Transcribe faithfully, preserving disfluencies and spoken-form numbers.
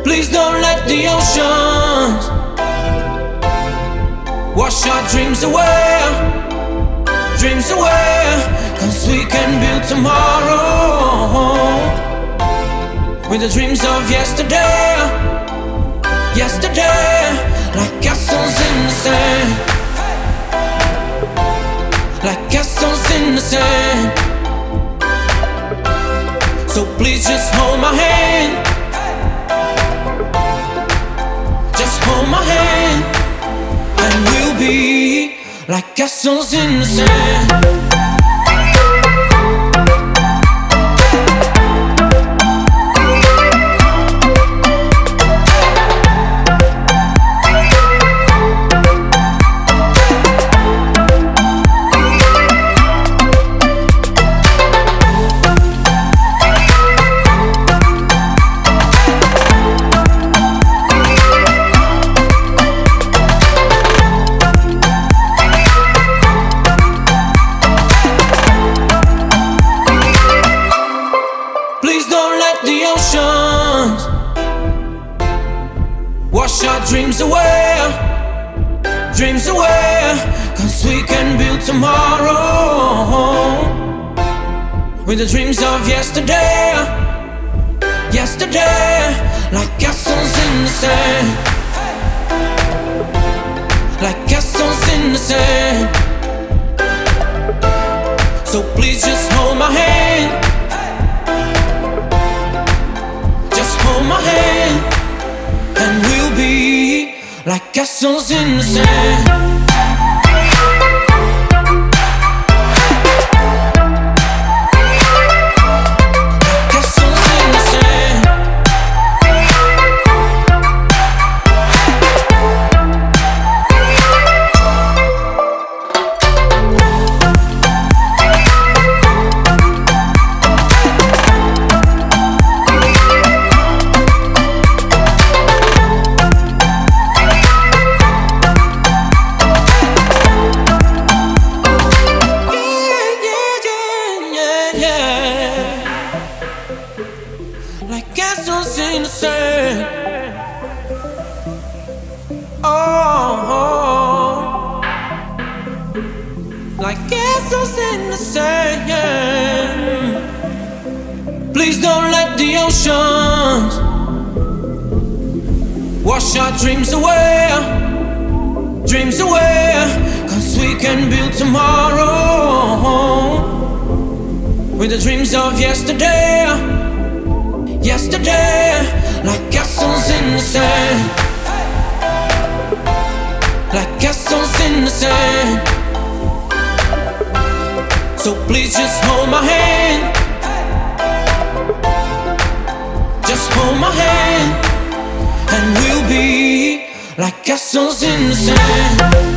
Please don't let the oceans wash our dreams away, dreams away. Cause we can build tomorrow with the dreams of yesterday, yesterday. Like castles in the sand, like castles in the sand. So please just hold my hand, just hold my hand, and we'll be like castles in the sand. The oceans wash our dreams away, dreams away. Cause we can build tomorrow with the dreams of yesterday, yesterday. Like castles in the sand, like castles in the sand. So please just hold my hand, hold my hand, and we'll be like castles in the sand. Like castles in the sand. Oh, oh. Like castles in the sand. Please don't let the oceans wash our dreams away, dreams away. Cause we can build tomorrow with the dreams of yesterday, yesterday. Like castles in the sand, like castles in the sand. So please just hold my hand, just hold my hand, and we'll be like castles in the sand.